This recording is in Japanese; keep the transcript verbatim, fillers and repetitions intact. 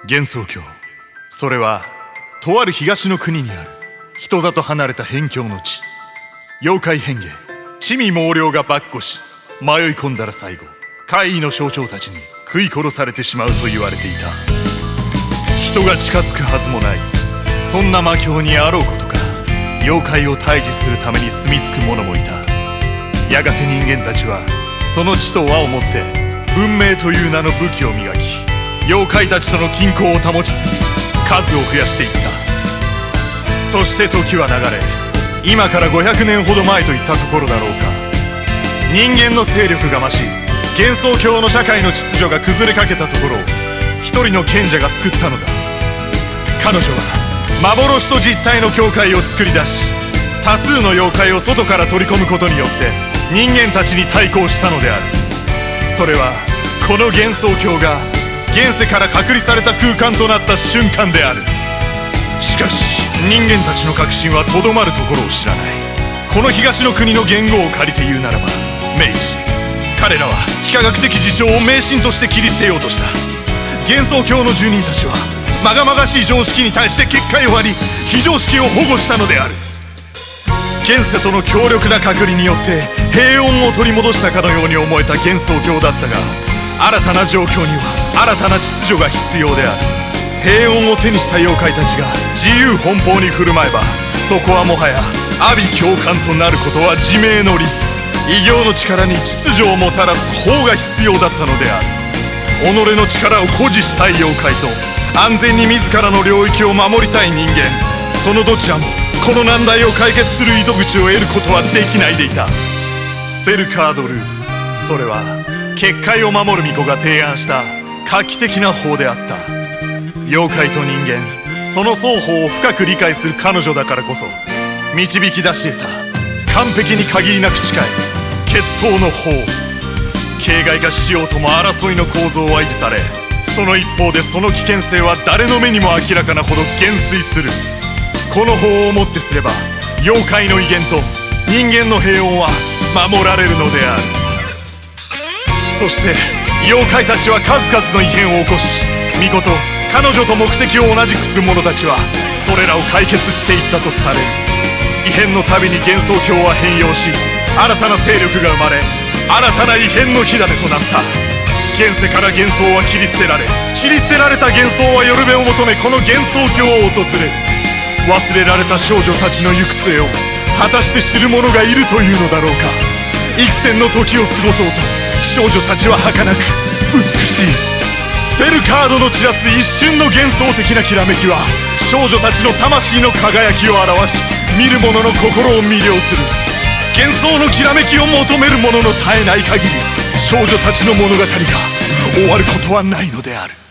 幻想郷、それはとある東の国にある人里離れた辺境の地。妖怪変化魑魅魍魎が跋扈し、迷い込んだら最後怪異の象徴たちに食い殺されてしまうと言われていた。人が近づくはずもない、そんな魔境にあろうことか、妖怪を退治するために住み着く者もいた。やがて人間たちはその地と輪をもって文明という名の武器を磨き、妖怪たちとの均衡を保ちつつ数を増やしていった。そして時は流れ、今からごひゃくねんほど前といったところだろうか、人間の勢力が増し、幻想郷の社会の秩序が崩れかけたところを一人の賢者が救ったのだ。彼女は幻と実体の境界を作り出し、多数の妖怪を外から取り込むことによって人間たちに対抗したのである。それはこの幻想郷が現世から隔離された空間となった瞬間である。しかし人間たちの確信はとどまるところを知らない。この東の国の言語を借りて言うならば明治、彼らは非科学的事象を迷信として切り捨てようとした。幻想郷の住人たちはまがまがしい常識に対して結界を張り、非常識を保護したのである。現世との強力な隔離によって平穏を取り戻したかのように思えた幻想郷だったが、新たな状況には新たな秩序が必要である。平穏を手にした妖怪たちが自由奔放に振る舞えば、そこはもはや阿鼻叫喚となることは自明の理。異形の力に秩序をもたらす法が必要だったのである。己の力を誇示したい妖怪と安全に自らの領域を守りたい人間、そのどちらもこの難題を解決する糸口を得ることはできないでいた。スペルカードルール、それは結界を守る巫女が提案した画期的な法であった。妖怪と人間、その双方を深く理解する彼女だからこそ導き出し得た完璧に限りなく近い決闘の法。形骸化しようとも争いの構造は維持され、その一方でその危険性は誰の目にも明らかなほど減衰する。この法をもってすれば妖怪の威厳と人間の平穏は守られるのである。そして妖怪たちは数々の異変を起こし、巫女と彼女と目的を同じくする者たちはそれらを解決していったとされる。異変のたびに幻想郷は変容し、新たな勢力が生まれ、新たな異変の火種となった。現世から幻想は切り捨てられ、切り捨てられた幻想はよるべを求めこの幻想郷を訪れ、忘れられた少女たちの行く末を果たして知る者がいるというのだろうか。幾千の時を過ごそうと少女たちは儚く美しい。スペルカードの散らす一瞬の幻想的なきらめきは少女たちの魂の輝きを表し、見る者の心を魅了する。幻想のきらめきを求める者の絶えない限り、少女たちの物語が終わることはないのである。